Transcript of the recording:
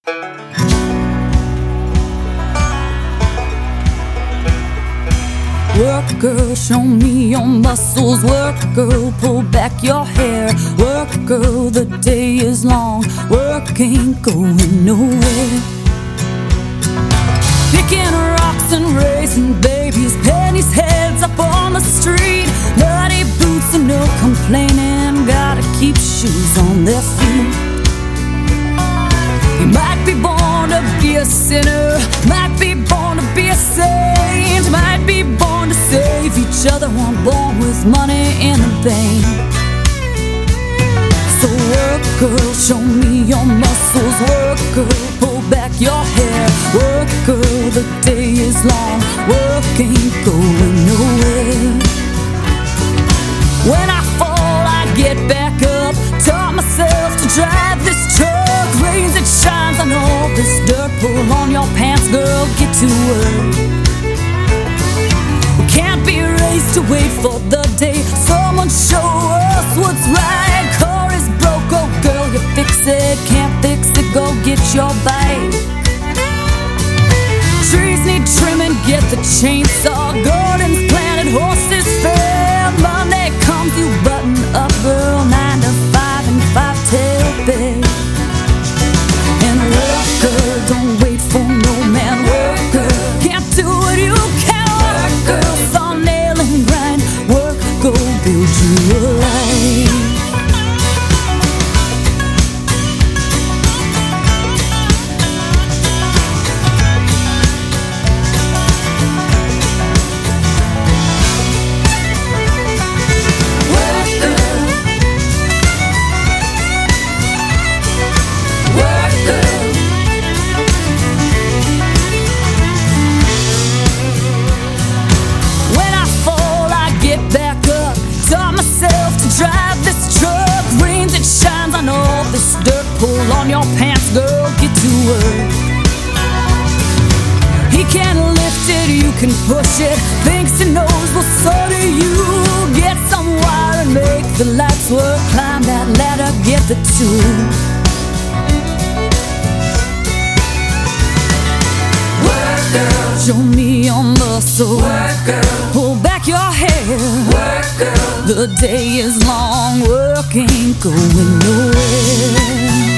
Work, girl, show me your muscles. Work, girl, pull back your hair. Work, girl, the day is long. Work ain't going nowhere. Picking rocks and raising babies, pennies, heads up on the street. Muddy boots and no complaining, gotta keep shoes on their feet. You might be born to be a sinner, might be born to be a saint, might be born to save each other, weren't born with money in the bank. So work, girl, show me your muscles. Work, girl, pull back your hair. Work, girl, the day is long. Work ain't going nowhere. When I fall, I get back up. Taught myself to drive this truck. Rains, it shines on all this dirt. Pull on your pants, girl, get to work. We can't be raised to wait for the day someone show us what's right. Car is broke, oh girl, you fix it. Can't fix it, go get your bike. Trees need trimming, get the chainsaw. Gardens planted, horses fed. Monday comes, you button up, girl, 9 to 5 and 5 till bed. And work, girl, don't wait for no man. Work, girl, can't do what you can. Work, girl, saw nail and grind. Work, go build you a life. Drive this truck, rains, it shines on all this dirt. Pull on your pants, girl, get to work. He can lift it, you can push it. Thinks he knows, well, so do you. Get some wire and make the lights work. Climb that ladder, get the tool. Work, girl, show me your muscle. Work, girl, pull back your hair. Work, girl, the day is long, work ain't going nowhere.